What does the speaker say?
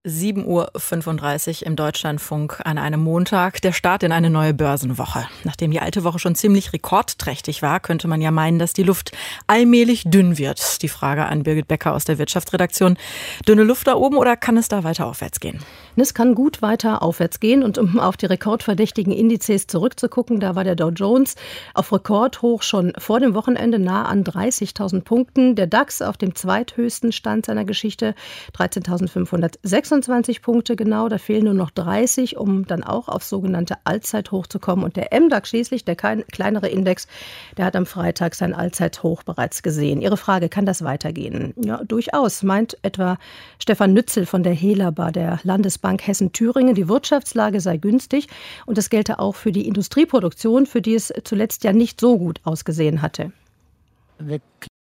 7:35 Uhr im Deutschlandfunk an einem Montag, der Start in eine neue Börsenwoche. Nachdem die alte Woche schon ziemlich rekordträchtig war, könnte man ja meinen, dass die Luft allmählich dünn wird. Die Frage an Birgit Becker aus der Wirtschaftsredaktion. Dünne Luft da oben oder kann es da weiter aufwärts gehen? Es kann gut weiter aufwärts gehen. Und um auf die rekordverdächtigen Indizes zurückzugucken, da war der Dow Jones auf Rekordhoch schon vor dem Wochenende nah an 30.000 Punkten. Der DAX auf dem zweithöchsten Stand seiner Geschichte, 13.526 Punkte genau. Da fehlen nur noch 30, um dann auch aufs sogenannte Allzeithoch zu kommen. Und der MDAX schließlich, der kleinere Index, der hat am Freitag sein Allzeithoch bereits gesehen. Ihre Frage, kann das weitergehen? Ja, durchaus, meint etwa Stefan Nützel von der Helaba, der Landesbank Hessen-Thüringen. Die Wirtschaftslage sei günstig und das gelte auch für die Industrieproduktion, für die es zuletzt ja nicht so gut ausgesehen hatte.